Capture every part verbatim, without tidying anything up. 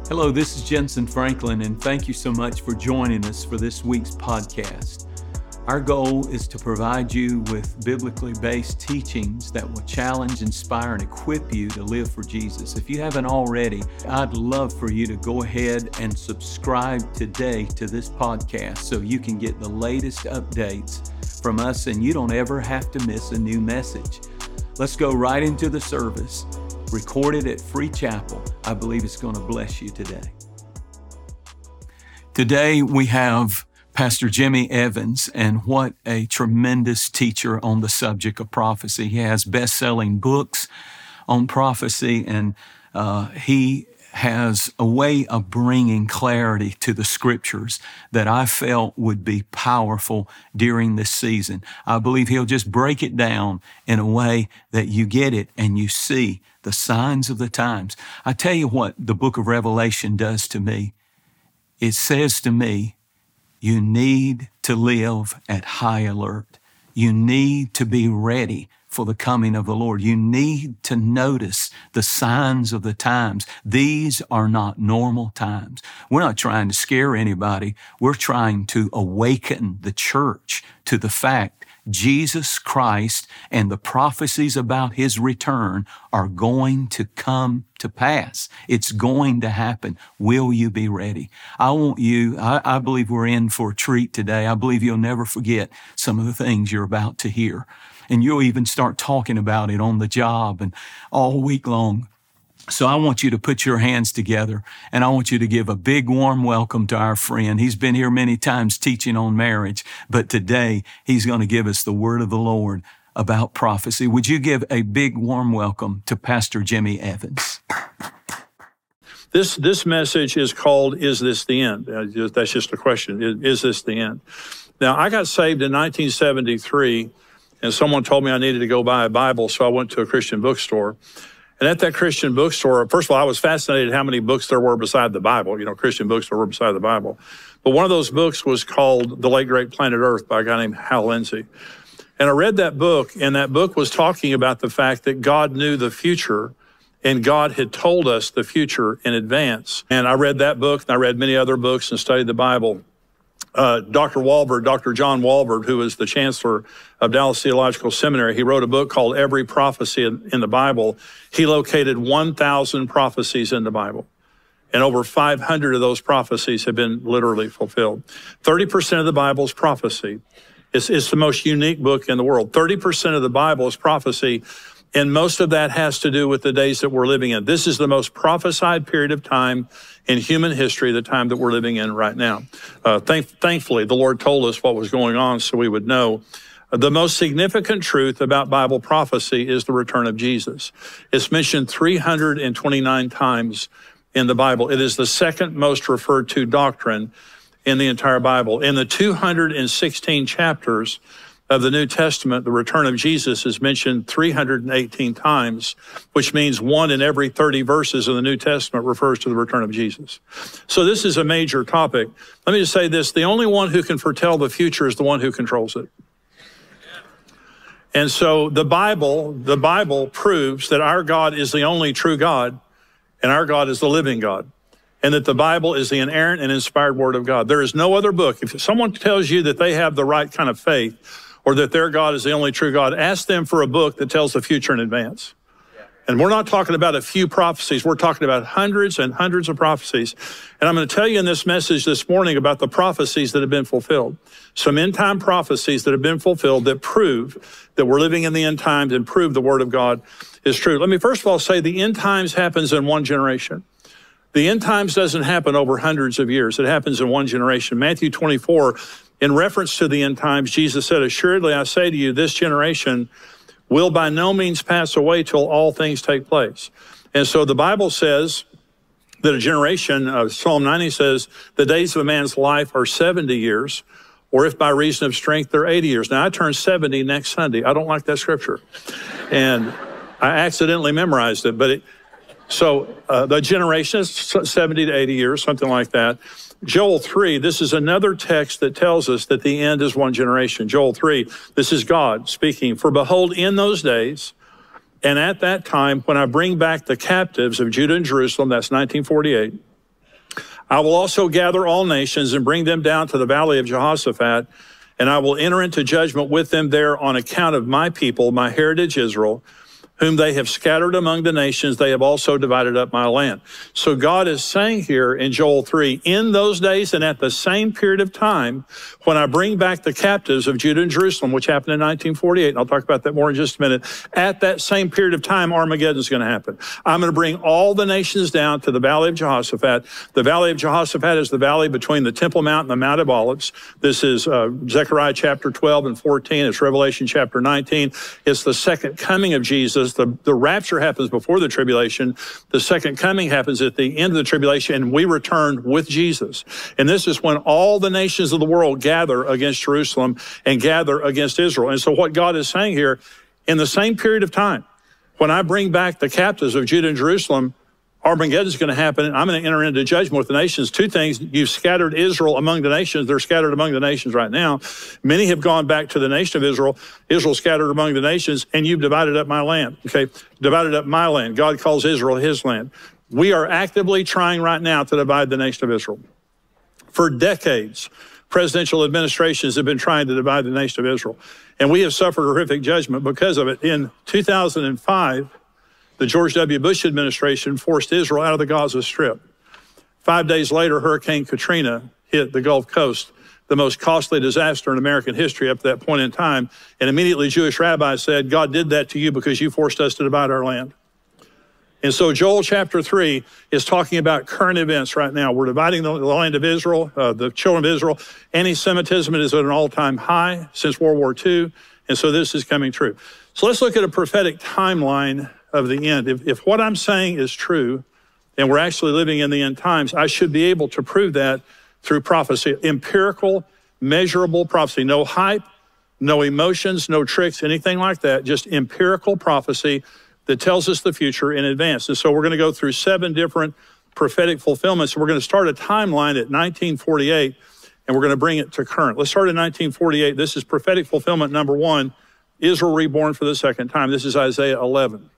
Hello, this is Jensen Franklin, and thank you so much for joining us for this week's podcast. Our goal is to provide you with biblically based teachings that will challenge, inspire, and equip you to live for Jesus. If you haven't already, I'd love for you to go ahead and subscribe today to this podcast so you can get the latest updates from us and you don't ever have to miss a new message. Let's go right into the service. Recorded at Free Chapel. I believe it's going to bless you today. Today we have Pastor Jimmy Evans, and what a tremendous teacher on the subject of prophecy. He has best-selling books on prophecy, and uh, he has a way of bringing clarity to the scriptures that I felt would be powerful during this season. I believe he'll just break it down in a way that you get it and you see the signs of the times. I tell you what the book of Revelation does to me. It says to me, you need to live at high alert. You need to be ready for the coming of the Lord. You need to notice the signs of the times. These are not normal times. We're not trying to scare anybody. We're trying to awaken the church to the fact Jesus Christ and the prophecies about His return are going to come to pass. It's going to happen. Will you be ready? I want you, I, I believe we're in for a treat today. I believe you'll never forget some of the things you're about to hear. And you'll even start talking about it on the job and all week long. So I want you to put your hands together, and I want you to give a big warm welcome to our friend. He's been here many times teaching on marriage, but today he's going to give us the word of the Lord about prophecy. Would you give a big warm welcome to Pastor Jimmy Evans? This this message is called, Is This the End? That's just a question. Is, is this the end? Now, I got saved in nineteen seventy-three, and someone told me I needed to go buy a Bible, so I went to a Christian bookstore. And at that Christian bookstore, first of all, I was fascinated how many books there were beside the Bible. You know, Christian books were beside the Bible. But one of those books was called The Late Great Planet Earth by a guy named Hal Lindsey. And I read that book, and that book was talking about the fact that God knew the future, and God had told us the future in advance. And I read that book, and I read many other books and studied the Bible. Uh, Doctor Walvoord, Doctor John Walvoord, who was the chancellor of Dallas Theological Seminary, he wrote a book called Every Prophecy in, in the Bible. He located one thousand prophecies in the Bible, and over five hundred of those prophecies have been literally fulfilled. thirty percent of the Bible is prophecy. It's, it's the most unique book in the world. thirty percent of the Bible is prophecy, and most of that has to do with the days that we're living in. This is the most prophesied period of time in human history, the time that we're living in right now. Uh, thank, thankfully, the Lord told us what was going on so we would know. The most significant truth about Bible prophecy is the return of Jesus. It's mentioned three hundred twenty-nine times in the Bible. It is the second most referred to doctrine in the entire Bible. In the two hundred sixteen chapters of the New Testament, the return of Jesus is mentioned three hundred eighteen times, which means one in every thirty verses of the New Testament refers to the return of Jesus. So this is a major topic. Let me just say this, the only one who can foretell the future is the one who controls it. And so the Bible, the Bible proves that our God is the only true God, and our God is the living God, and that the Bible is the inerrant and inspired word of God. There is no other book. If someone tells you that they have the right kind of faith, or that their God is the only true God, ask them for a book that tells the future in advance. And we're not talking about a few prophecies. We're talking about hundreds and hundreds of prophecies. And I'm going to tell you in this message this morning about the prophecies that have been fulfilled. Some end time prophecies that have been fulfilled that prove that we're living in the end times and prove the word of God is true. Let me first of all say the end times happens in one generation. The end times doesn't happen over hundreds of years. It happens in one generation. Matthew twenty-four, in reference to the end times, Jesus said, assuredly, I say to you, this generation will by no means pass away till all things take place. And so the Bible says that a generation, uh, Psalm ninety says, the days of a man's life are seventy years, or if by reason of strength, they're eighty years. Now, I turn seventy next Sunday. I don't like that scripture. And I accidentally memorized it, but it, so uh, the generation is seventy to eighty years, something like that. Joel three, this is another text that tells us that the end is one generation. Joel three, this is God speaking. For behold, in those days, and at that time, when I bring back the captives of Judah and Jerusalem, that's nineteen forty-eight, I will also gather all nations and bring them down to the valley of Jehoshaphat, and I will enter into judgment with them there on account of my people, my heritage Israel, whom they have scattered among the nations. They have also divided up my land. So God is saying here in Joel three, in those days and at the same period of time, when I bring back the captives of Judah and Jerusalem, which happened in nineteen forty-eight, and I'll talk about that more in just a minute, at that same period of time, Armageddon is going to happen. I'm going to bring all the nations down to the valley of Jehoshaphat. The valley of Jehoshaphat is the valley between the Temple Mount and the Mount of Olives. This is uh, Zechariah chapter twelve and fourteen. It's Revelation chapter nineteen. It's the second coming of Jesus. The, the rapture happens before the tribulation. The second coming happens at the end of the tribulation, and we return with Jesus. And this is when all the nations of the world gather against Jerusalem and gather against Israel. And so what God is saying here, in the same period of time, when I bring back the captives of Judah and Jerusalem, Armageddon is going to happen, and I'm going to enter into judgment with the nations. Two things: you've scattered Israel among the nations. They're scattered among the nations right now. Many have gone back to the nation of Israel. Israel scattered among the nations, and you've divided up my land. Okay, divided up my land. God calls Israel his land. We are actively trying right now to divide the nation of Israel. For decades, presidential administrations have been trying to divide the nation of Israel, and we have suffered horrific judgment because of it. In two thousand five, the George W. Bush administration forced Israel out of the Gaza Strip. Five days later, Hurricane Katrina hit the Gulf Coast, the most costly disaster in American history up to that point in time. And immediately Jewish rabbis said, God did that to you because you forced us to divide our land. And so Joel chapter three is talking about current events right now. We're dividing the land of Israel, uh, the children of Israel. Anti-Semitism is at an all-time high since World War Two. And so this is coming true. So let's look at a prophetic timeline of the end. If, if what I'm saying is true, and we're actually living in the end times, I should be able to prove that through prophecy, empirical, measurable prophecy. No hype, no emotions, no tricks, anything like that, just empirical prophecy that tells us the future in advance. And so we're going to go through seven different prophetic fulfillments. We're going to start a timeline at nineteen forty-eight, and we're going to bring it to current. Let's start in nineteen forty-eight. This is prophetic fulfillment number one, Israel reborn for the second time. This is Isaiah eleven.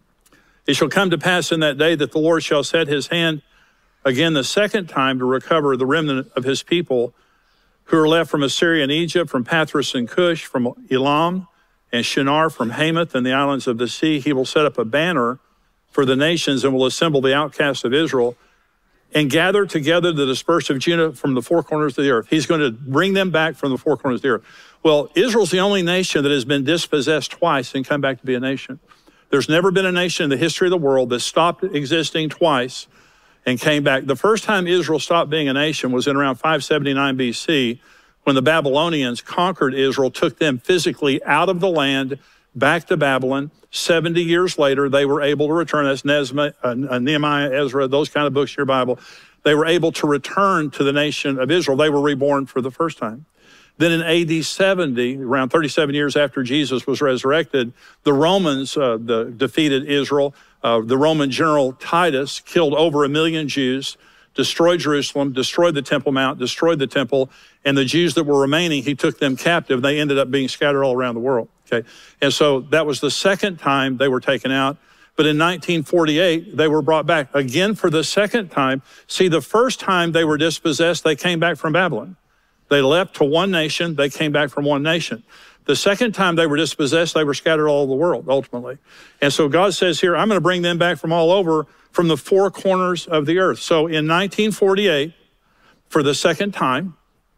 It shall come to pass in that day that the Lord shall set his hand again the second time to recover the remnant of his people who are left from Assyria and Egypt, from Pathros and Cush, from Elam and Shinar, from Hamath and the islands of the sea. He will set up a banner for the nations and will assemble the outcasts of Israel and gather together the dispersed of Judah from the four corners of the earth. He's going to bring them back from the four corners of the earth. Well, Israel's the only nation that has been dispossessed twice and come back to be a nation. There's never been a nation in the history of the world that stopped existing twice and came back. The first time Israel stopped being a nation was in around five seventy-nine B C, when the Babylonians conquered Israel, took them physically out of the land, back to Babylon. seventy years later, they were able to return. That's Nehemiah, Ezra, those kind of books in your Bible. They were able to return to the nation of Israel. They were reborn for the first time. Then in A D seventy, around thirty-seven years after Jesus was resurrected, the Romans uh, the, defeated Israel. Uh, the Roman general Titus killed over a million Jews, destroyed Jerusalem, destroyed the Temple Mount, destroyed the temple, and the Jews that were remaining, he took them captive. They ended up being scattered all around the world. Okay, and so that was the second time they were taken out. But in nineteen forty-eight, they were brought back again for the second time. See, the first time they were dispossessed, they came back from Babylon. They left to one nation, they came back from one nation. The second time they were dispossessed, they were scattered all over the world, ultimately. And so God says here, I'm going to bring them back from all over, from the four corners of the earth. So in nineteen forty-eight, for the second time,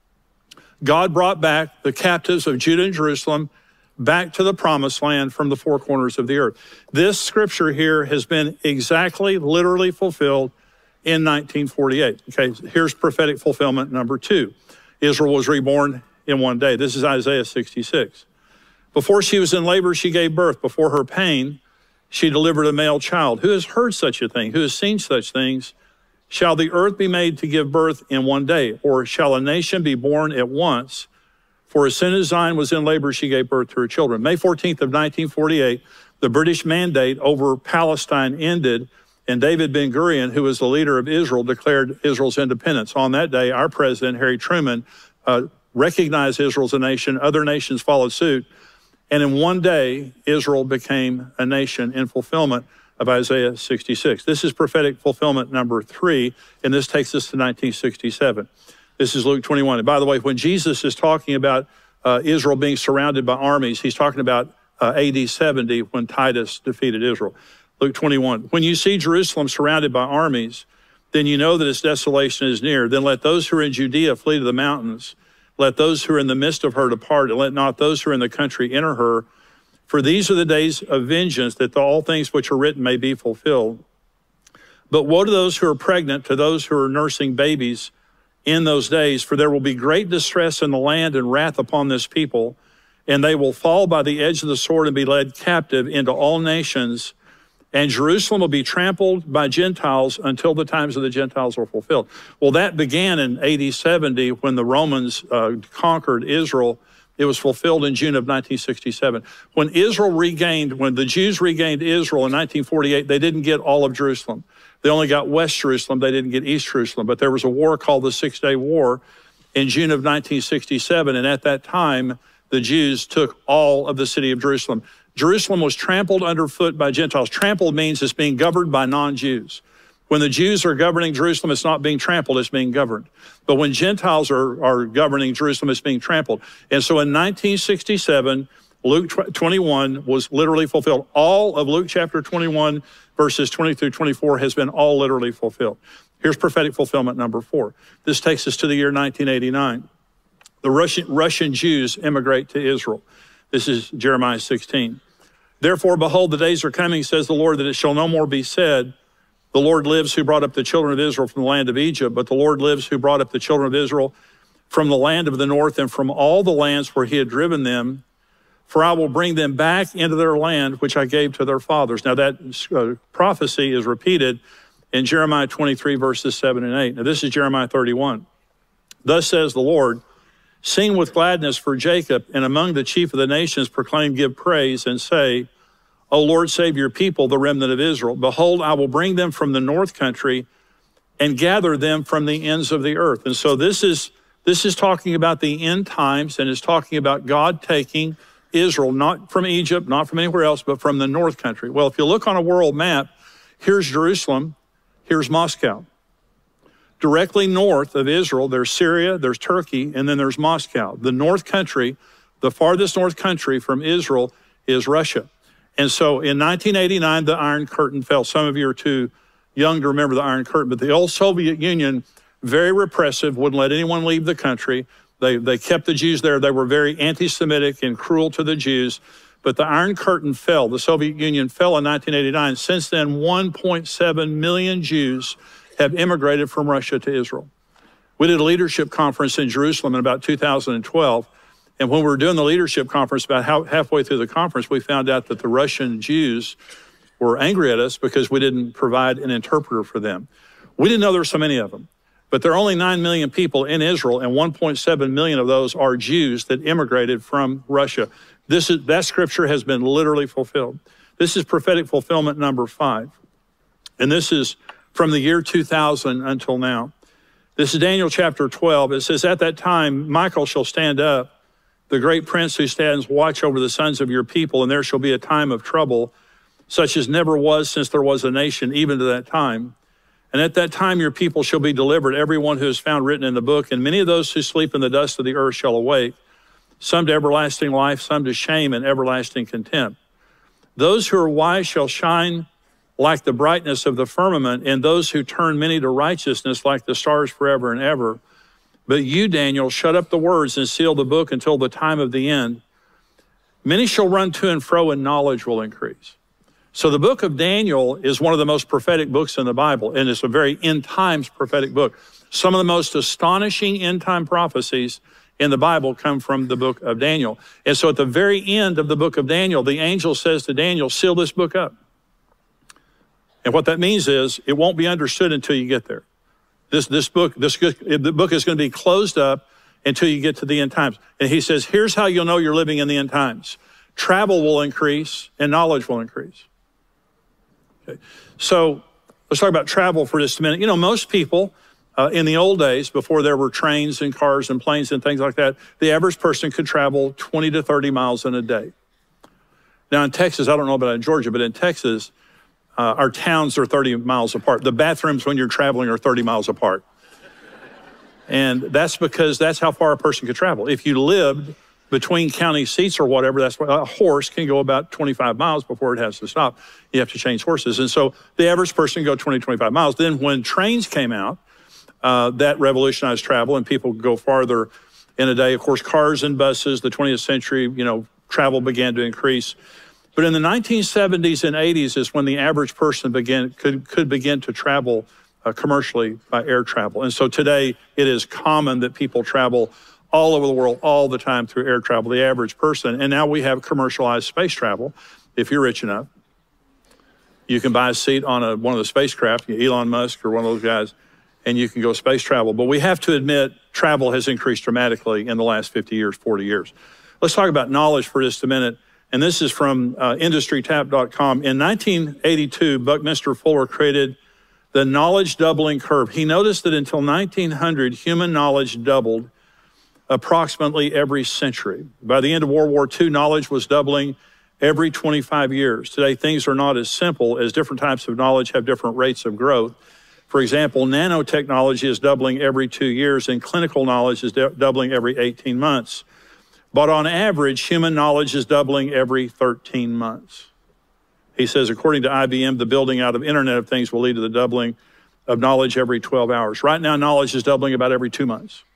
God brought back the captives of Judah and Jerusalem back to the promised land from the four corners of the earth. This scripture here has been exactly, literally fulfilled in nineteen forty-eight. Okay, here's prophetic fulfillment number two. Israel was reborn in one day. This is Isaiah sixty-six. Before she was in labor, she gave birth. Before her pain, she delivered a male child. Who has heard such a thing? Who has seen such things? Shall the earth be made to give birth in one day? Or shall a nation be born at once? For as soon as Zion was in labor, she gave birth to her children. May fourteenth of nineteen forty-eight, the British mandate over Palestine ended, and David Ben-Gurion, who was the leader of Israel, declared Israel's independence. On that day, our president, Harry Truman, uh, recognized Israel as a nation. Other nations followed suit. And in one day, Israel became a nation in fulfillment of Isaiah sixty-six. This is prophetic fulfillment number three, and this takes us to nineteen sixty-seven. This is Luke twenty-one. And by the way, when Jesus is talking about uh, Israel being surrounded by armies, he's talking about uh, A D seventy when Titus defeated Israel. Luke twenty-one, when you see Jerusalem surrounded by armies, then you know that its desolation is near. Then let those who are in Judea flee to the mountains. Let those who are in the midst of her depart, and let not those who are in the country enter her. For these are the days of vengeance, that the, all things which are written may be fulfilled. But woe to those who are pregnant, to those who are nursing babies in those days, for there will be great distress in the land and wrath upon this people, and they will fall by the edge of the sword and be led captive into all nations, and Jerusalem will be trampled by Gentiles until the times of the Gentiles are fulfilled. Well, that began in A D seventy when the Romans uh, conquered Israel. It was fulfilled in June of nineteen sixty-seven. When Israel regained, when the Jews regained Israel in nineteen forty-eight, they didn't get all of Jerusalem. They only got West Jerusalem. They didn't get East Jerusalem. But there was a war called the Six-Day War in June of nineteen sixty-seven. And at that time, the Jews took all of the city of Jerusalem. Jerusalem was trampled underfoot by Gentiles. Trampled means it's being governed by non-Jews. When the Jews are governing Jerusalem, it's not being trampled, it's being governed. But when Gentiles are, are governing Jerusalem, it's being trampled. And so in nineteen sixty-seven, Luke twenty-one was literally fulfilled. All of Luke chapter twenty-one, verses twenty through twenty-four has been all literally fulfilled. Here's prophetic fulfillment number four. This takes us to the year nineteen eighty-nine. The Russian, Russian Jews immigrate to Israel. This is Jeremiah sixteen. Therefore, behold, the days are coming, says the Lord, that it shall no more be said, the Lord lives who brought up the children of Israel from the land of Egypt, but the Lord lives who brought up the children of Israel from the land of the north and from all the lands where he had driven them. For I will bring them back into their land, which I gave to their fathers. Now that uh, prophecy is repeated in Jeremiah twenty-three, verses seven and eight. Now this is Jeremiah thirty-one. Thus says the Lord, sing with gladness for Jacob, and among the chief of the nations proclaim, give praise, and say, O Lord, save your people, the remnant of Israel. Behold, I will bring them from the north country and gather them from the ends of the earth. And so this is this is talking about the end times, and is talking about God taking Israel, not from Egypt, not from anywhere else, but from the north country. Well, if you look on a world map, here's Jerusalem, here's Moscow. Directly north of Israel, there's Syria, there's Turkey, and then there's Moscow. The north country, the farthest north country from Israel is Russia. And so in nineteen eighty-nine, the Iron Curtain fell. Some of you are too young to remember the Iron Curtain, but the old Soviet Union, very repressive, wouldn't let anyone leave the country. They, they kept the Jews there. They were very anti-Semitic and cruel to the Jews. But the Iron Curtain fell. The Soviet Union fell in nineteen eighty-nine. Since then, one point seven million Jews have immigrated from Russia to Israel. We did a leadership conference in Jerusalem in about two thousand twelve. And when we were doing the leadership conference, about how, halfway through the conference, we found out that the Russian Jews were angry at us because we didn't provide an interpreter for them. We didn't know there were so many of them. But there are only nine million people in Israel, and one point seven million of those are Jews that immigrated from Russia. This is, that scripture has been literally fulfilled. This is prophetic fulfillment number five. And this is from the year two thousand until now. This is Daniel chapter twelve. It says, at that time, Michael shall stand up, the great prince who stands watch over the sons of your people, and there shall be a time of trouble, such as never was since there was a nation, even to that time. And at that time your people shall be delivered, everyone who is found written in the book, and many of those who sleep in the dust of the earth shall awake, some to everlasting life, some to shame and everlasting contempt. Those who are wise shall shine like the brightness of the firmament, and those who turn many to righteousness like the stars forever and ever. But you, Daniel, shut up the words and seal the book until the time of the end. Many shall run to and fro, and knowledge will increase. So the book of Daniel is one of the most prophetic books in the Bible, and it's a very end times prophetic book. Some of the most astonishing end time prophecies in the Bible come from the book of Daniel. And so at the very end of the book of Daniel, the angel says to Daniel, seal this book up. And what that means is it won't be understood until you get there. This, this book, this the book is going to be closed up until you get to the end times. And he says, here's how you'll know you're living in the end times. Travel will increase and knowledge will increase. Okay. So let's talk about travel for just a minute. You know, most people uh, in the old days, before there were trains and cars and planes and things like that, the average person could travel twenty to thirty miles in a day. Now in Texas, I don't know about in Georgia, but in Texas, Uh, our towns are thirty miles apart. The bathrooms when you're traveling are thirty miles apart. And that's because that's how far a person could travel. If you lived between county seats or whatever, that's why a horse can go about twenty-five miles before it has to stop. You have to change horses. And so the average person can go twenty, twenty-five miles. Then when trains came out, uh, that revolutionized travel and people could go farther in a day. Of course, cars and buses, the twentieth century, you know, travel began to increase. But in the nineteen seventies and eighties is when the average person began could, could begin to travel uh, commercially by air travel. And so today it is common that people travel all over the world all the time through air travel, the average person. And now we have commercialized space travel. If you're rich enough, you can buy a seat on a, one of the spacecraft, Elon Musk or one of those guys, and you can go space travel. But we have to admit travel has increased dramatically in the last fifty years, forty years. Let's talk about knowledge for just a minute. And this is from uh, industry tap dot com. In nineteen eighty-two, Buckminster Fuller created the knowledge doubling curve. He noticed that until nineteen hundred, human knowledge doubled approximately every century. By the end of World War Two, knowledge was doubling every twenty-five years. Today, things are not as simple as different types of knowledge have different rates of growth. For example, nanotechnology is doubling every two years and clinical knowledge is doubling every eighteen months. But on average, human knowledge is doubling every thirteen months. He says, according to I B M, the building out of Internet of Things will lead to the doubling of knowledge every twelve hours. Right now, knowledge is doubling about every two months.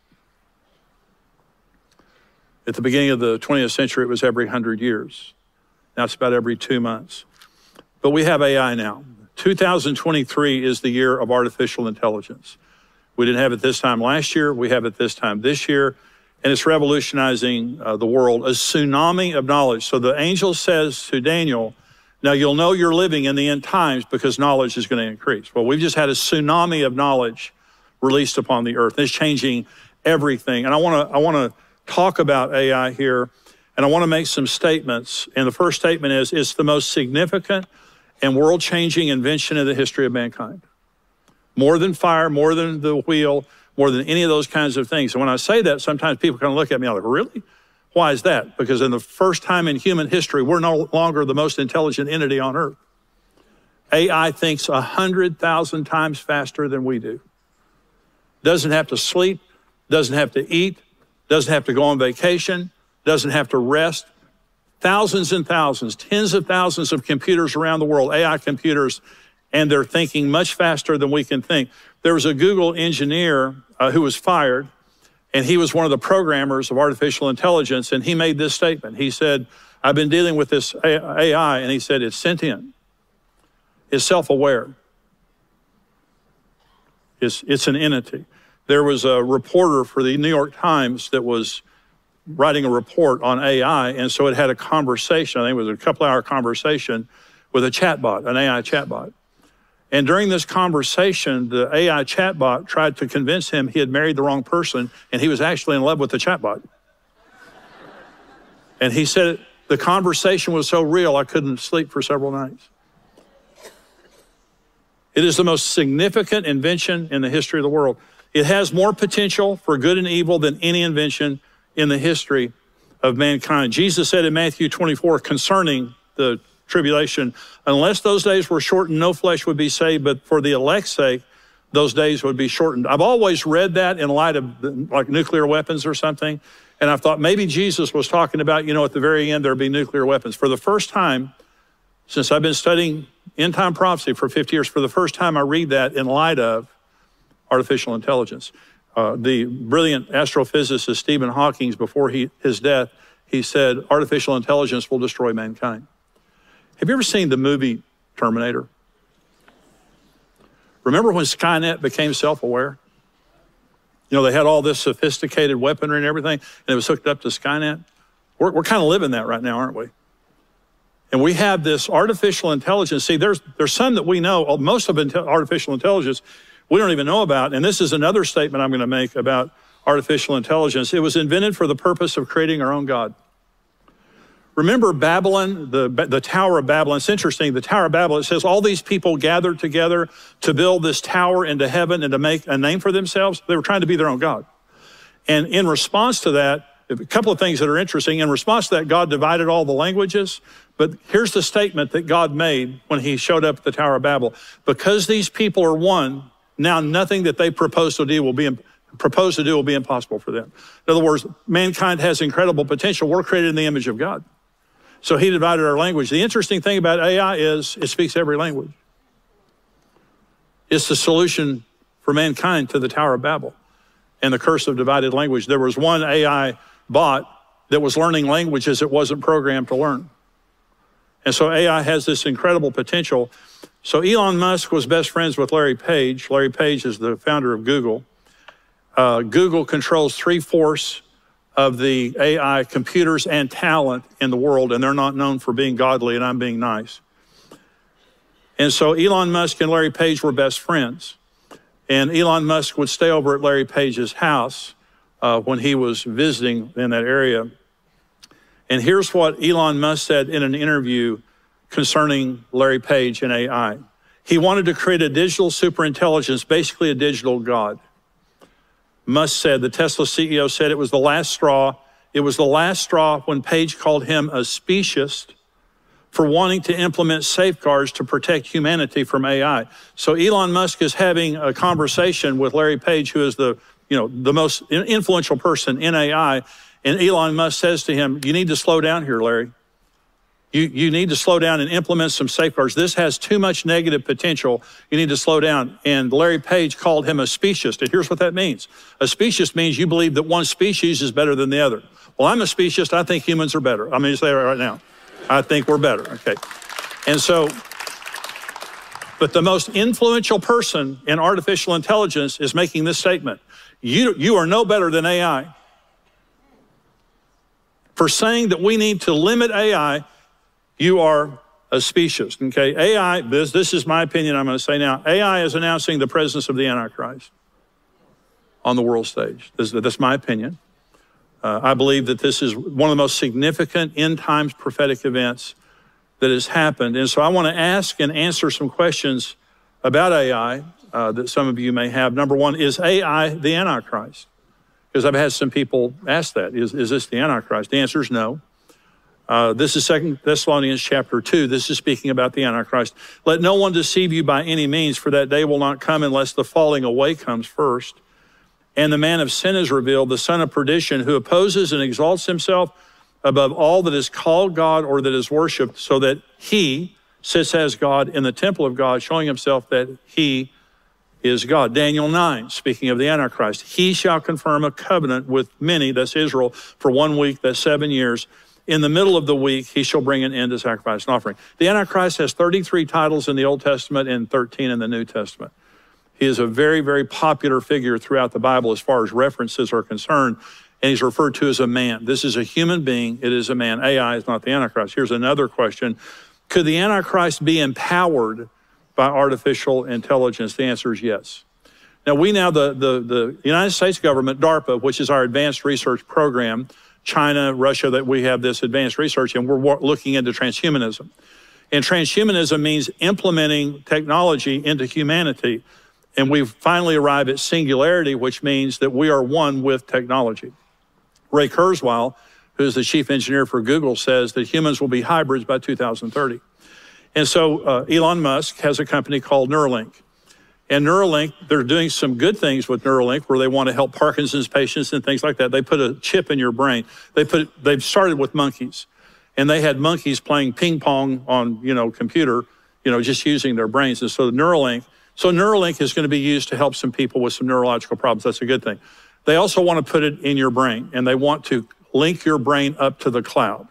At the beginning of the twentieth century, it was every one hundred years. Now it's about every two months. But we have A I now. two thousand twenty-three is the year of artificial intelligence. We didn't have it this time last year. We have it this time this year. And it's revolutionizing uh, the world, a tsunami of knowledge. So the angel says to Daniel, now you'll know you're living in the end times because knowledge is going to increase. Well, we've just had a tsunami of knowledge released upon the earth. It's changing everything. And I want to I want to talk about A I here, and I want to make some statements. And the first statement is, it's the most significant and world-changing invention in the history of mankind. More than fire, more than the wheel, more than any of those kinds of things. And when I say that, sometimes people kind of look at me like, really? Why is that? Because in the first time in human history, we're no longer the most intelligent entity on earth. A I thinks one hundred thousand times faster than we do. Doesn't have to sleep, doesn't have to eat, doesn't have to go on vacation, doesn't have to rest. Thousands and thousands, tens of thousands of computers around the world, A I computers, and they're thinking much faster than we can think. There was a Google engineer uh, who was fired, and he was one of the programmers of artificial intelligence, and he made this statement. He said, I've been dealing with this A I, and he said, it's sentient, it's self-aware, it's, it's an entity. There was a reporter for the New York Times that was writing a report on A I, and so it had a conversation, I think it was a couple hour conversation with a chatbot, an A I chatbot. And during this conversation, the A I chatbot tried to convince him he had married the wrong person, and he was actually in love with the chatbot. And he said, the conversation was so real, I couldn't sleep for several nights. It is the most significant invention in the history of the world. It has more potential for good and evil than any invention in the history of mankind. Jesus said in Matthew twenty-four concerning the tribulation, unless those days were shortened, no flesh would be saved, but for the elect's sake, those days would be shortened. I've always read that in light of like nuclear weapons or something, and I've thought maybe Jesus was talking about, you know, at the very end, there'd be nuclear weapons. For the first time, since I've been studying end-time prophecy for fifty years, for the first time I read that in light of artificial intelligence. Uh, the brilliant astrophysicist Stephen Hawking, before he, his death, he said, artificial intelligence will destroy mankind. Have you ever seen the movie Terminator? Remember when Skynet became self-aware? You know, they had all this sophisticated weaponry and everything, and it was hooked up to Skynet. We're, we're kind of living that right now, aren't we? And we have this artificial intelligence. See, there's, there's some that we know, most of inte- artificial intelligence, we don't even know about. And this is another statement I'm going to make about artificial intelligence. It was invented for the purpose of creating our own God. Remember Babylon, the, the Tower of Babylon? It's interesting, the Tower of Babylon, it says all these people gathered together to build this tower into heaven and to make a name for themselves. They were trying to be their own God. And in response to that, a couple of things that are interesting. In response to that, God divided all the languages But here's the statement that God made when he showed up at the Tower of Babel. Because these people are one, now nothing that they propose to do will be propose to do will be impossible for them. In other words, mankind has incredible potential. We're created in the image of God. So he divided our language. The interesting thing about A I is it speaks every language. It's the solution for mankind to the Tower of Babel and the curse of divided language. There was one A I bot that was learning languages it wasn't programmed to learn. And so A I has this incredible potential. So Elon Musk was best friends with Larry Page. Larry Page is the founder of Google. Uh, Google controls three-fourths of the A I computers and talent in the world, and they're not known for being godly, and I'm being nice. And so Elon Musk and Larry Page were best friends. And Elon Musk would stay over at Larry Page's house uh, when he was visiting in that area. And here's what Elon Musk said in an interview concerning Larry Page and A I. He wanted to create a digital superintelligence, basically a digital God. Musk said, the Tesla C E O said it was the last straw. It was the last straw when Page called him a speciesist for wanting to implement safeguards to protect humanity from A I. So Elon Musk is having a conversation with Larry Page, who is the, you know, the most influential person in A I. And Elon Musk says to him, you need to slow down here, Larry. You, you need to slow down and implement some safeguards. This has too much negative potential. You need to slow down. And Larry Page called him a speciesist. And here's what that means. A speciesist means you believe that one species is better than the other. Well, I'm a speciesist. I think humans are better. I'm going to say that right now. I think we're better. Okay. And so, but the most influential person in artificial intelligence is making this statement. You, you are no better than A I. For saying that we need to limit A I, you are a speciesist, okay? A I, this, this is my opinion, I'm gonna say now, A I is announcing the presence of the Antichrist on the world stage. This, that's my opinion. Uh, I believe that this is one of the most significant end times prophetic events that has happened. And so I wanna ask and answer some questions about A I uh, that some of you may have. Number one, is A I the Antichrist? Because I've had some people ask that, is, is this the Antichrist? The answer is no. Uh, this is Second Thessalonians chapter two. This is speaking about the Antichrist. Let no one deceive you by any means, for that day will not come unless the falling away comes first. And the man of sin is revealed, the son of perdition, who opposes and exalts himself above all that is called God or that is worshiped, so that he sits as God in the temple of God, showing himself that he is God. Daniel nine, speaking of the Antichrist, he shall confirm a covenant with many, that's Israel, for one week, that's seven years. In the middle of the week, he shall bring an end to sacrifice and offering. The Antichrist has thirty-three titles in the Old Testament and thirteen in the New Testament. He is a very, very popular figure throughout the Bible as far as references are concerned, and he's referred to as a man. This is a human being. It is a man. A I is not the Antichrist. Here's another question. Could the Antichrist be empowered by artificial intelligence? The answer is yes. Now, we now, the, the, the United States government, DARPA, which is our advanced research program, China, Russia, that we have this advanced research, and we're looking into transhumanism. And transhumanism means implementing technology into humanity. And we've finally arrived at singularity, which means that we are one with technology. Ray Kurzweil, who is the chief engineer for Google, says that humans will be hybrids by two thousand thirty. And so uh, Elon Musk has a company called Neuralink. And Neuralink, they're doing some good things with Neuralink where they want to help Parkinson's patients and things like that. They put a chip in your brain. They put, they've started with monkeys. And they had monkeys playing ping pong on, you know, computer, you know, just using their brains. And so Neuralink, so Neuralink is going to be used to help some people with some neurological problems. That's a good thing. They also want to put it in your brain, and they want to link your brain up to the cloud,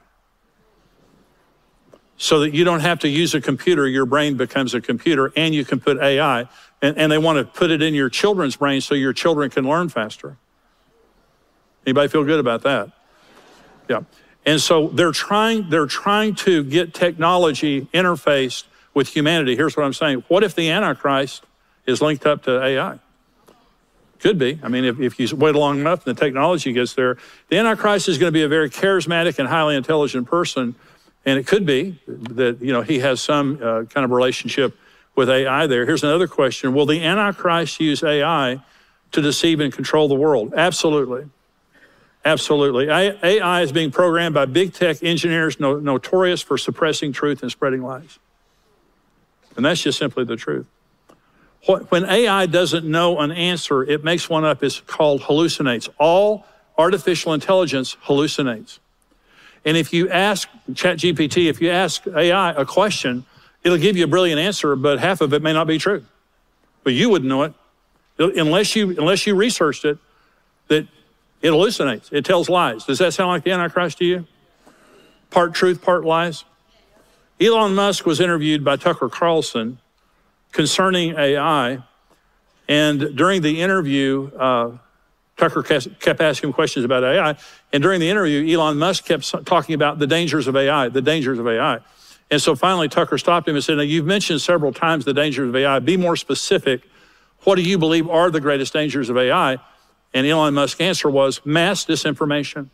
so that you don't have to use a computer, your brain becomes a computer, and you can put A I, and, and they want to put it in your children's brains so your children can learn faster. Anybody feel good about that? Yeah. And so they're trying, they're trying to get technology interfaced with humanity. Here's what I'm saying. What if the Antichrist is linked up to A I? Could be. I mean, if, if you wait long enough and the technology gets there, the Antichrist is going to be a very charismatic and highly intelligent person. And it could be that, you know, he has some uh, kind of relationship with A I there. Here's another question. Will the Antichrist use A I to deceive and control the world? Absolutely. Absolutely. A I is being programmed by big tech engineers no, notorious for suppressing truth and spreading lies. And that's just simply the truth. When A I doesn't know an answer, it makes one up. It's called hallucinates. All artificial intelligence hallucinates. And if you ask ChatGPT, if you ask A I a question, it'll give you a brilliant answer, but half of it may not be true. But you wouldn't know it unless you, unless you researched it, that it hallucinates. It tells lies. Does that sound like the Antichrist to you? Part truth, part lies? Elon Musk was interviewed by Tucker Carlson concerning A I, and during the interview, uh, Tucker kept asking him questions about A I, and during the interview, Elon Musk kept talking about the dangers of A I, the dangers of A I. And so finally, Tucker stopped him and said, now, you've mentioned several times the dangers of A I. Be more specific. What do you believe are the greatest dangers of A I? And Elon Musk's answer was mass disinformation.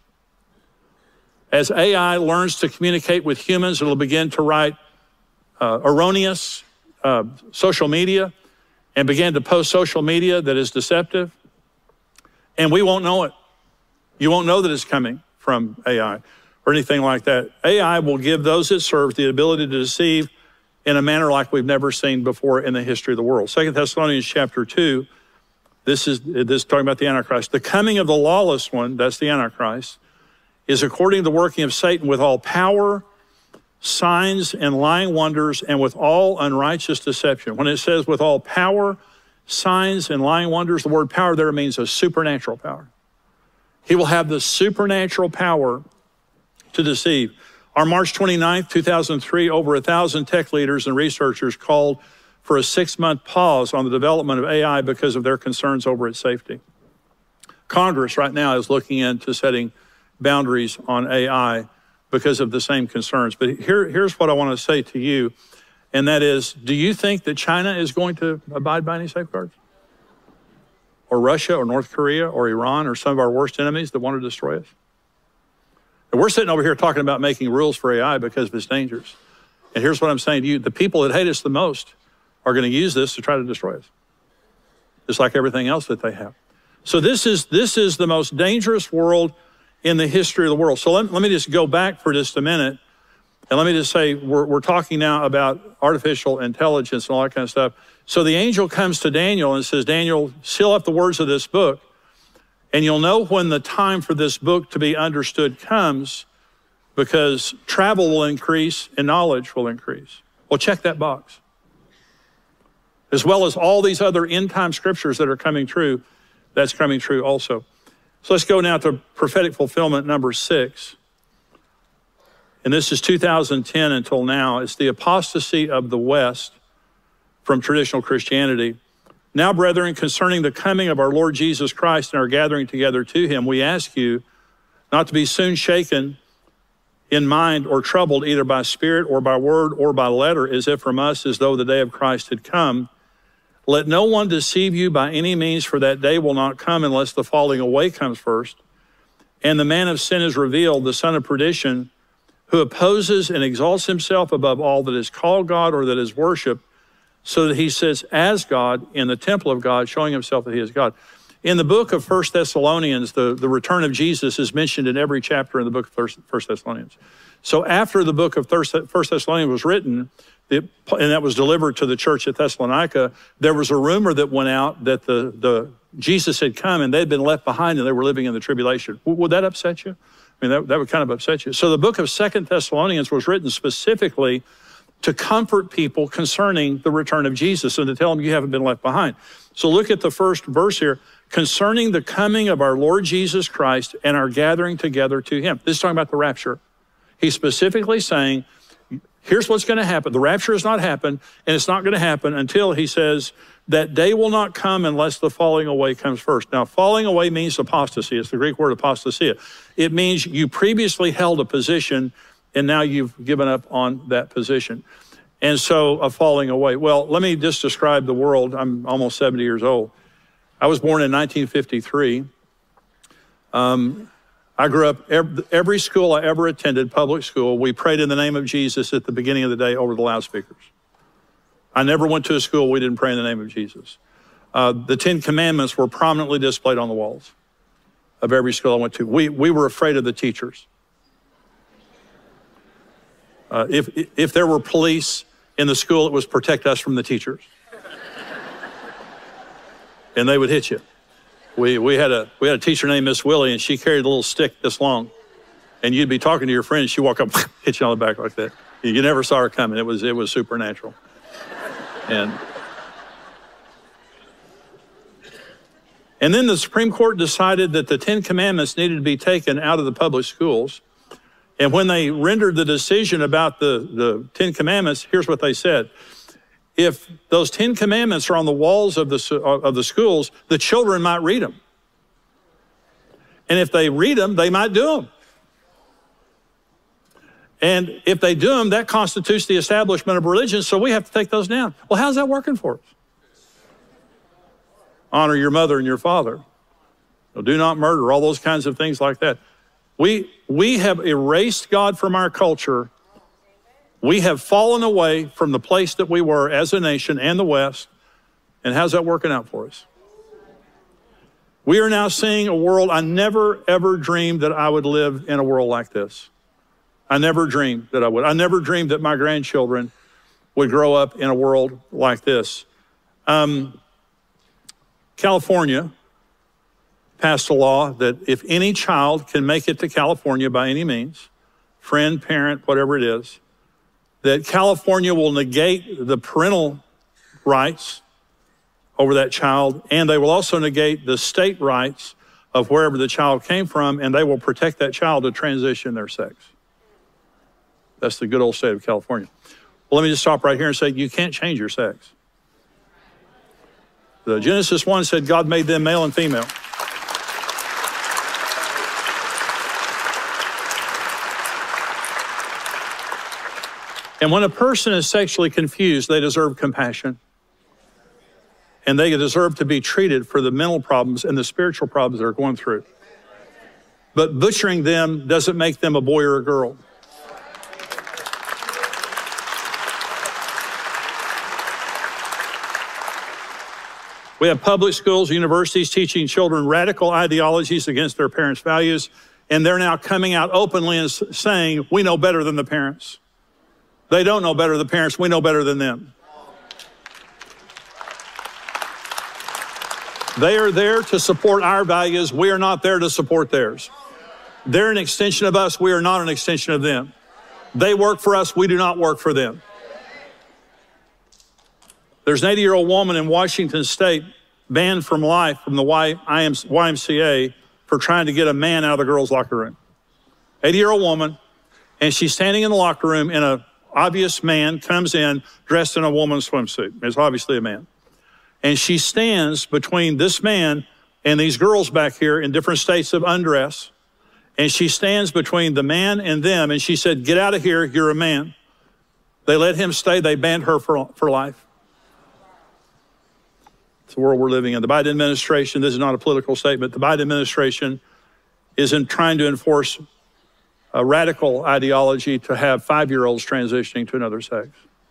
As A I learns to communicate with humans, it'll begin to write uh, erroneous uh, social media and begin to post social media that is deceptive. And we won't know it. You won't know that it's coming from A I or anything like that. A I will give those it serves the ability to deceive in a manner like we've never seen before in the history of the world. Second Thessalonians chapter two, this is, this is talking about the Antichrist. The coming of the lawless one, that's the Antichrist, is according to the working of Satan with all power, signs, and lying wonders, and with all unrighteous deception. When it says with all power, signs, and lying wonders, the word power there means a supernatural power. He will have the supernatural power to deceive. On March twenty-ninth, two thousand three, over a thousand tech leaders and researchers called for a six-month pause on the development of A I because of their concerns over its safety. Congress right now is looking into setting boundaries on A I because of the same concerns. But here, here's what I want to say to you, and that is, do you think that China is going to abide by any safeguards? Or Russia or North Korea or Iran or some of our worst enemies that want to destroy us? And we're sitting over here talking about making rules for A I because of its dangers. And here's what I'm saying to you. The people that hate us the most are going to use this to try to destroy us, just like everything else that they have. So this is, this is the most dangerous world in the history of the world. So let, let me just go back for just a minute. And let me just say, we're, we're talking now about artificial intelligence and all that kind of stuff. So the angel comes to Daniel and says, Daniel, seal up the words of this book, and you'll know when the time for this book to be understood comes, because travel will increase and knowledge will increase. Well, check that box. As well as all these other end-time scriptures that are coming true, that's coming true also. So let's go now to prophetic fulfillment number six. And this is two thousand ten until now. It's the apostasy of the West from traditional Christianity. Now, brethren, concerning the coming of our Lord Jesus Christ and our gathering together to him, we ask you not to be soon shaken in mind or troubled either by spirit or by word or by letter, as if from us, as though the day of Christ had come. Let no one deceive you by any means, for that day will not come unless the falling away comes first. And the man of sin is revealed, the son of perdition, who opposes and exalts himself above all that is called God or that is worshiped, so that he sits as God in the temple of God, showing himself that he is God. In the book of First Thessalonians, the, the return of Jesus is mentioned in every chapter in the book of First, First Thessalonians. So after the book of First Thessalonians was written, it, and that was delivered to the church at Thessalonica, there was a rumor that went out that the, the Jesus had come and they'd been left behind and they were living in the tribulation. W- would that upset you? I mean, that, that would kind of upset you. So the book of Second Thessalonians was written specifically to comfort people concerning the return of Jesus and to tell them you haven't been left behind. So look at the first verse here. Concerning the coming of our Lord Jesus Christ and our gathering together to him. This is talking about the rapture. He's specifically saying, here's what's going to happen. The rapture has not happened, and it's not going to happen until, he says, that day will not come unless the falling away comes first. Now, falling away means apostasy. It's the Greek word apostasia. It means you previously held a position, and now you've given up on that position. And so a falling away. Well, let me just describe the world. I'm almost seventy years old. I was born in nineteen fifty-three. Um, I grew up, every, every school I ever attended, public school, we prayed in the name of Jesus at the beginning of the day over the loudspeakers. I never went to a school we didn't pray in the name of Jesus. Uh, the Ten Commandments were prominently displayed on the walls. of every school I went to. We, we were afraid of the teachers. Uh, if, if there were police in the school, it was protect us from the teachers. And they would hit you. We, we, had a, we had a teacher named Miss Willie, and she carried a little stick this long. And you'd be talking to your friend, and she'd walk up, hit you on the back like that. You never saw her coming. It was, it was supernatural. And, and then the Supreme Court decided that the Ten Commandments needed to be taken out of the public schools. And when they rendered the decision about the, the Ten Commandments, here's what they said. If those Ten Commandments are on the walls of the, of the schools, the children might read them. And if they read them, they might do them. And if they do them, that constitutes the establishment of religion, so we have to take those down. Well, how's that working for us? Honor your mother and your father. Do not murder, all those kinds of things like that. We, we have erased God from our culture. We have fallen away from the place that we were as a nation and the West. And how's that working out for us? We are now seeing a world, I never, ever dreamed that I would live in a world like this. I never dreamed that I would. I never dreamed that my grandchildren would grow up in a world like this. Um, California passed a law that if any child can make it to California by any means, friend, parent, whatever it is, that California will negate the parental rights over that child, and they will also negate the state rights of wherever the child came from, and they will protect that child to transition their sex. That's the good old state of California. Well, let me just stop right here and say, you can't change your sex. The Genesis one said God made them male and female. And when a person is sexually confused, they deserve compassion. And they deserve to be treated for the mental problems and the spiritual problems they're going through. But butchering them doesn't make them a boy or a girl. We have public schools, universities teaching children radical ideologies against their parents' values, and they're now coming out openly and saying, we know better than the parents. They don't know better than the parents, we know better than them. They are there to support our values, we are not there to support theirs. They're an extension of us, we are not an extension of them. They work for us, we do not work for them. There's an eighty-year-old woman in Washington State banned from life from the Y M C A for trying to get a man out of the girls' locker room. eighty-year-old woman, and she's standing in the locker room, and an obvious man comes in dressed in a woman's swimsuit. It's obviously a man. And she stands between this man and these girls back here in different states of undress. And she stands between the man and them, and she said, get out of here, you're a man. They let him stay, they banned her for, for life. It's the world we're living in. The Biden administration, this is not a political statement, the Biden administration is in trying to enforce a radical ideology to have five-year-olds transitioning to another sex.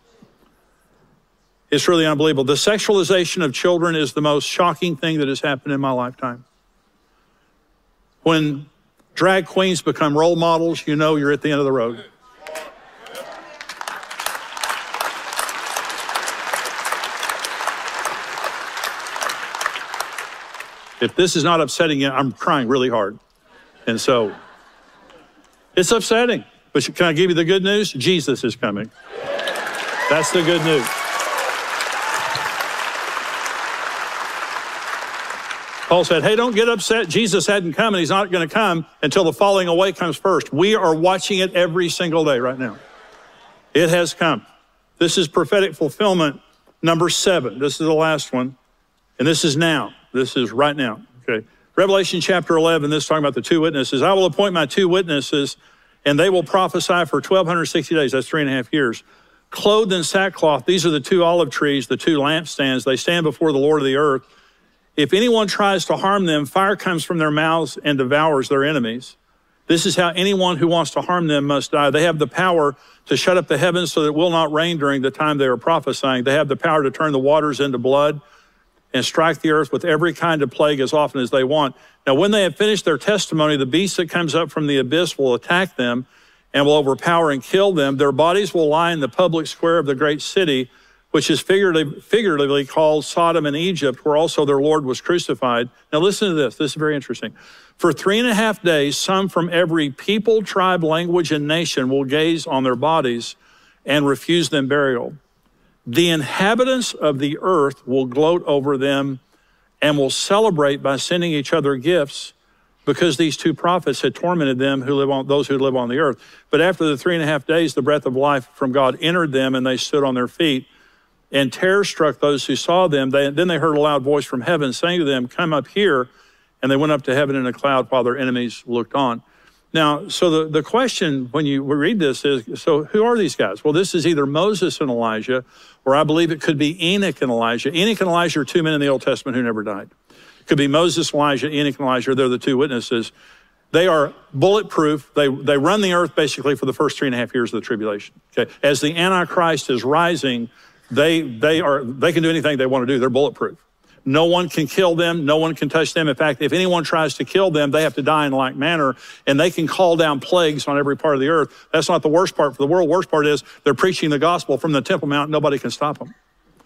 It's really unbelievable. The sexualization of children is the most shocking thing that has happened in my lifetime. When drag queens become role models, you know you're at the end of the road. If this is not upsetting you, I'm trying really hard. And so, it's upsetting. But can I give you the good news? Jesus is coming. That's the good news. Paul said, hey, don't get upset. Jesus hadn't come, and he's not going to come until the falling away comes first. We are watching it every single day right now. It has come. This is prophetic fulfillment number seven. This is the last one. And this is now. This is right now. Okay. Revelation chapter eleven, this is talking about the two witnesses. I will appoint my two witnesses, and they will prophesy for twelve sixty days. That's three and a half years. Clothed in sackcloth, these are the two olive trees, the two lampstands. They stand before the Lord of the earth. If anyone tries to harm them, fire comes from their mouths and devours their enemies. This is how anyone who wants to harm them must die. They have the power to shut up the heavens so that it will not rain during the time they are prophesying. They have the power to turn the waters into blood and strike the earth with every kind of plague as often as they want. Now, when they have finished their testimony, the beast that comes up from the abyss will attack them and will overpower and kill them. Their bodies will lie in the public square of the great city, which is figuratively, figuratively called Sodom and Egypt, where also their Lord was crucified. Now listen to this. This is very interesting. For three and a half days, some from every people, tribe, language, and nation will gaze on their bodies and refuse them burial. The inhabitants of the earth will gloat over them and will celebrate by sending each other gifts, because these two prophets had tormented them who live on those who live on the earth. But after the three and a half days, the breath of life from God entered them, and they stood on their feet. And terror struck those who saw them. They, then they heard a loud voice from heaven saying to them, "Come up here." And they went up to heaven in a cloud while their enemies looked on. Now, so the, the question when you read this is, so who are these guys? Well, this is either Moses and Elijah, or I believe it could be Enoch and Elijah. Enoch and Elijah are two men in the Old Testament who never died. It could be Moses, Elijah, Enoch, and Elijah. They're the two witnesses. They are bulletproof. They, they run the earth basically for the first three and a half years of the tribulation. Okay? As the Antichrist is rising, They, they, are, they can do anything they want to do. They're bulletproof. No one can kill them. No one can touch them. In fact, if anyone tries to kill them, they have to die in like manner, and they can call down plagues on every part of the earth. That's not the worst part for the world. Worst part is they're preaching the gospel from the Temple Mount. Nobody can stop them.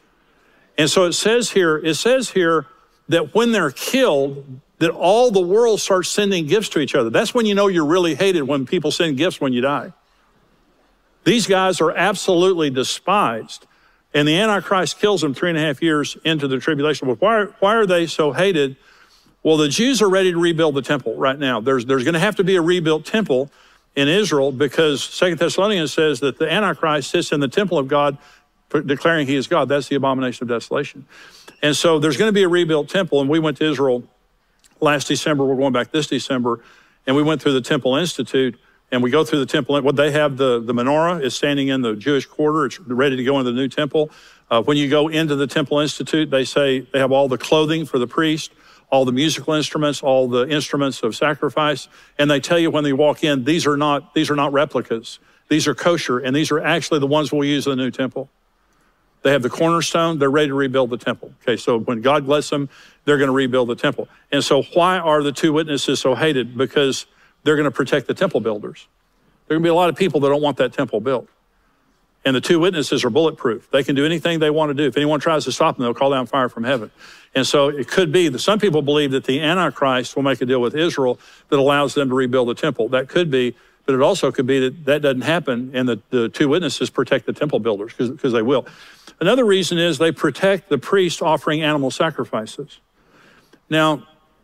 And so it says here, it says here that when they're killed, that all the world starts sending gifts to each other. That's when you know you're really hated, when people send gifts when you die. These guys are absolutely despised. And the Antichrist kills them three and a half years into the tribulation. Well, why, why are they so hated? Well, the Jews are ready to rebuild the temple right now. There's, there's going to have to be a rebuilt temple in Israel, because Second Thessalonians says that the Antichrist sits in the temple of God, declaring he is God. That's the abomination of desolation. And so there's going to be a rebuilt temple. And we went to Israel last December. We're going back this December. And we went through the Temple Institute. And we go through the temple. What they have, the, the menorah is standing in the Jewish quarter. It's ready to go into the new temple. Uh, when you go into the Temple Institute, they say they have all the clothing for the priest, all the musical instruments, all the instruments of sacrifice. And they tell you when they walk in, these are not, these are not replicas. These are kosher, and these are actually the ones we'll use in the new temple. They have the cornerstone. They're ready to rebuild the temple. Okay, so when God bless them, they're going to rebuild the temple. And so why are the two witnesses so hated? Because they're going to protect the temple builders. There are going to be a lot of people that don't want that temple built. And the two witnesses are bulletproof. They can do anything they want to do. If anyone tries to stop them, they'll call down fire from heaven. And so it could be that some people believe that the Antichrist will make a deal with Israel that allows them to rebuild the temple. That could be, but it also could be that that doesn't happen, and the, the two witnesses protect the temple builders, because they will. Another reason is they protect the priest offering animal sacrifices. Now,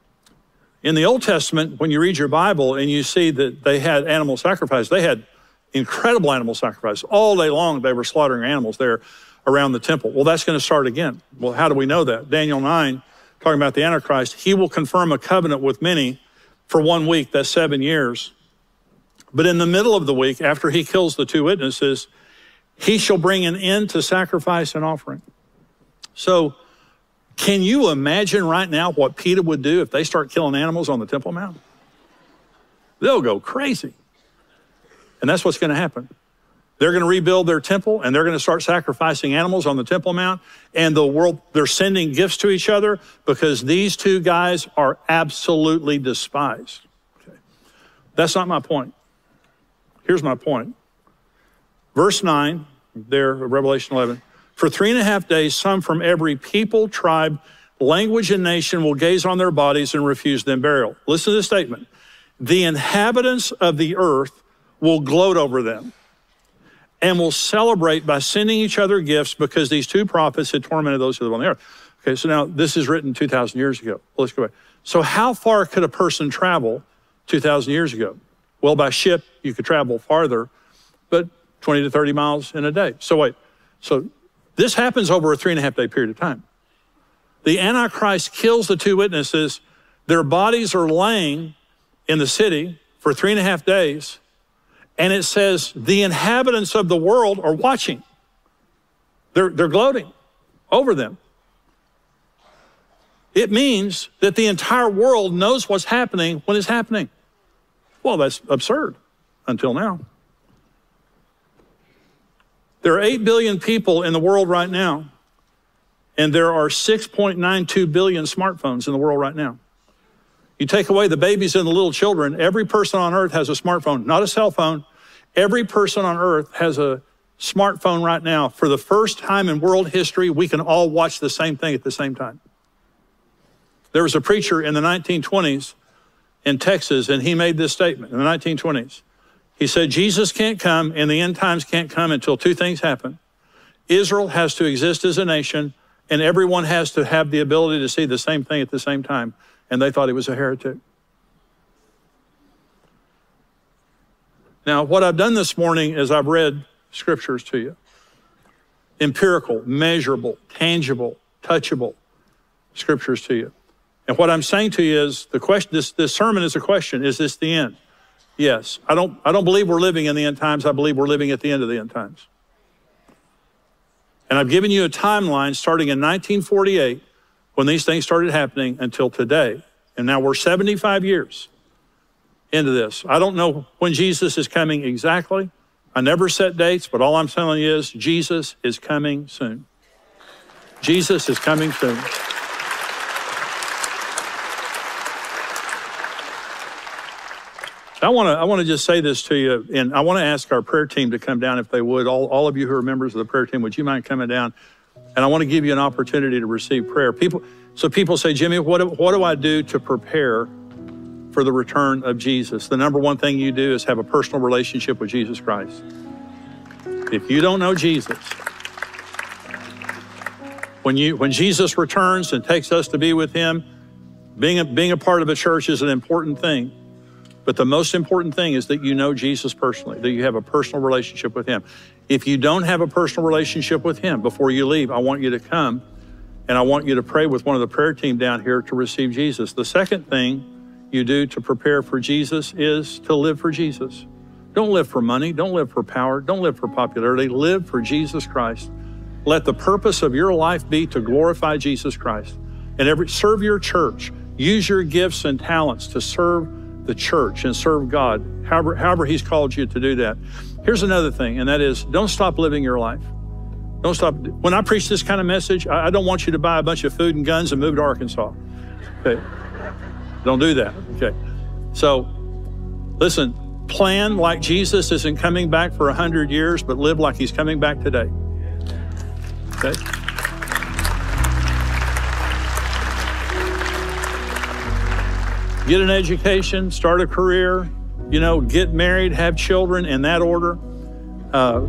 in the Old Testament, when you read your Bible and you see that they had animal sacrifice, they had incredible animal sacrifice. All day long, they were slaughtering animals there around the temple. Well, that's going to start again. Well, how do we know that? Daniel nine, talking about the Antichrist, he will confirm a covenant with many for one week, that's seven years. But in the middle of the week, after he kills the two witnesses, he shall bring an end to sacrifice and offering. So, can you imagine right now what PETA would do if they start killing animals on the Temple Mount? They'll go crazy. And that's what's going to happen. They're going to rebuild their temple, and they're going to start sacrificing animals on the Temple Mount, and the world, they're sending gifts to each other because these two guys are absolutely despised. Okay. That's not my point. Here's my point. Verse nine, there, Revelation eleven. For three and a half days, some from every people, tribe, language, and nation will gaze on their bodies and refuse them burial. Listen to this statement. The inhabitants of the earth will gloat over them and will celebrate by sending each other gifts, because these two prophets had tormented those who live on the earth. Okay, so now this is written two thousand years ago. Let's go back. So how far could a person travel two thousand years ago? Well, by ship, you could travel farther, but twenty to thirty miles in a day. So wait, so this happens over a three and a half day period of time. The Antichrist kills the two witnesses. Their bodies are laying in the city for three and a half days. And it says the inhabitants of the world are watching. They're, they're gloating over them. It means that the entire world knows what's happening when it's happening. Well, that's absurd until now. There are eight billion people in the world right now, And there are six point nine two billion smartphones in the world right now. You take away the babies and the little children, every person on earth has a smartphone, not a cell phone. Every person on earth has a smartphone right now. For the first time in world history, we can all watch the same thing at the same time. There was a preacher in the nineteen twenties in Texas, and he made this statement in the nineteen twenties. He said, Jesus can't come and the end times can't come until two things happen. Israel has to exist as a nation, and everyone has to have the ability to see the same thing at the same time. And they thought he was a heretic. Now, what I've done this morning is I've read scriptures to you. Empirical, measurable, tangible, touchable scriptures to you. And what I'm saying to you is the question, this, this sermon is a question. Is this the end? Yes. I don't, I don't believe we're living in the end times. I believe we're living at the end of the end times. And I've given you a timeline starting in nineteen forty-eight when these things started happening until today. And now we're seventy-five years into this. I don't know when Jesus is coming exactly. I never set dates, but all I'm telling you is Jesus is coming soon. Jesus is coming soon. I want to I want to just say this to you, and I want to ask our prayer team to come down if they would. All, all of you who are members of the prayer team, would you mind coming down? And I want to give you an opportunity to receive prayer. People, so people say, Jimmy, what do, what do I do to prepare for the return of Jesus? The number one thing you do is have a personal relationship with Jesus Christ. If you don't know Jesus, when you when Jesus returns and takes us to be with him, being a, being a part of a church is an important thing. But the most important thing is that you know Jesus personally, that you have a personal relationship with him. If you don't have a personal relationship with him, before you leave, I want you to come and I want you to pray with one of the prayer team down here to receive Jesus. The second thing you do to prepare for Jesus is to live for Jesus. Don't live for money. Don't live for power. Don't live for popularity. Live for Jesus Christ. Let the purpose of your life be to glorify Jesus Christ. And every, serve your church. Use your gifts and talents to serve the church and serve God, however, however he's called you to do that. Here's another thing, and that is don't stop living your life. Don't stop. When I preach this kind of message, I, I don't want you to buy a bunch of food and guns and move to Arkansas. Okay. Don't do that. Okay. So listen, plan like Jesus isn't coming back for a hundred years, but live like he's coming back today. Okay. Get an education, start a career, you know, get married, have children in that order. Uh,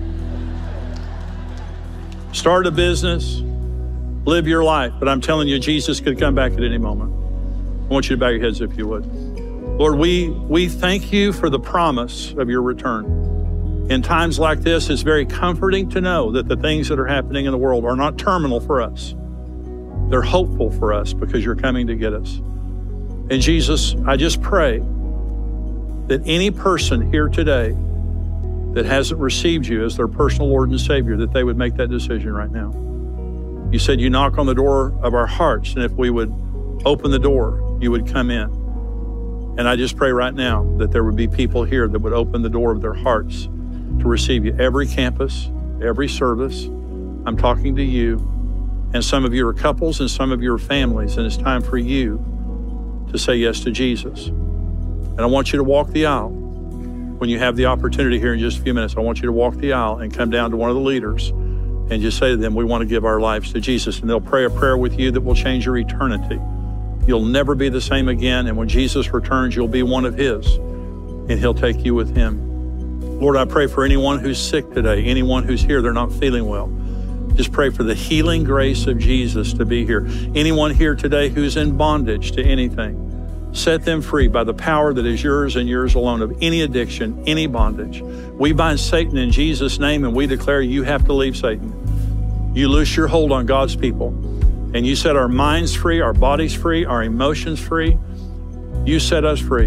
start a business, live your life. But I'm telling you, Jesus could come back at any moment. I want you to bow your heads if you would. Lord, we, we thank you for the promise of your return. In times like this, it's very comforting to know that the things that are happening in the world are not terminal for us. They're hopeful for us because you're coming to get us. And Jesus, I just pray that any person here today that hasn't received you as their personal Lord and Savior, that they would make that decision right now. You said you knock on the door of our hearts, and if we would open the door, you would come in. And I just pray right now that there would be people here that would open the door of their hearts to receive you. Every campus, every service, I'm talking to you. And some of you are couples and some of you are families, and it's time for you to say yes to Jesus. And I want you to walk the aisle. When you have the opportunity here in just a few minutes, I want you to walk the aisle and come down to one of the leaders and just say to them, we want to give our lives to Jesus. And they'll pray a prayer with you that will change your eternity. You'll never be the same again. And when Jesus returns, you'll be one of his, and he'll take you with him. Lord, I pray for anyone who's sick today, anyone who's here, they're not feeling well. Just pray for the healing grace of Jesus to be here. Anyone here today who's in bondage to anything, set them free by the power that is yours and yours alone of any addiction, any bondage. We bind Satan in Jesus' name, and we declare you have to leave, Satan. You loose your hold on God's people, and you set our minds free, our bodies free, our emotions free. You set us free.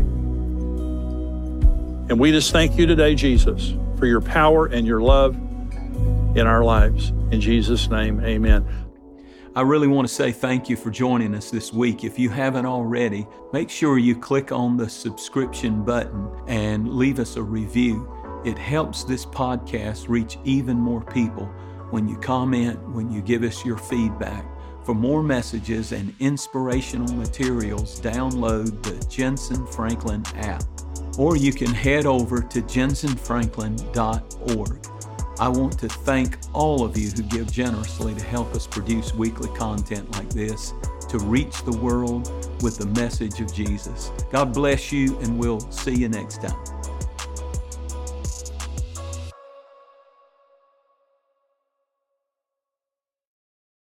And we just thank you today, Jesus, for your power and your love in our lives. In Jesus' name, amen. I really want to say thank you for joining us this week. If you haven't already, make sure you click on the subscription button and leave us a review. It helps this podcast reach even more people when you comment, when you give us your feedback. For more messages and inspirational materials, download the Jentezen Franklin app, or you can head over to jentezen franklin dot org. I want to thank all of you who give generously to help us produce weekly content like this, to reach the world with the message of Jesus. God bless you, and we'll see you next time.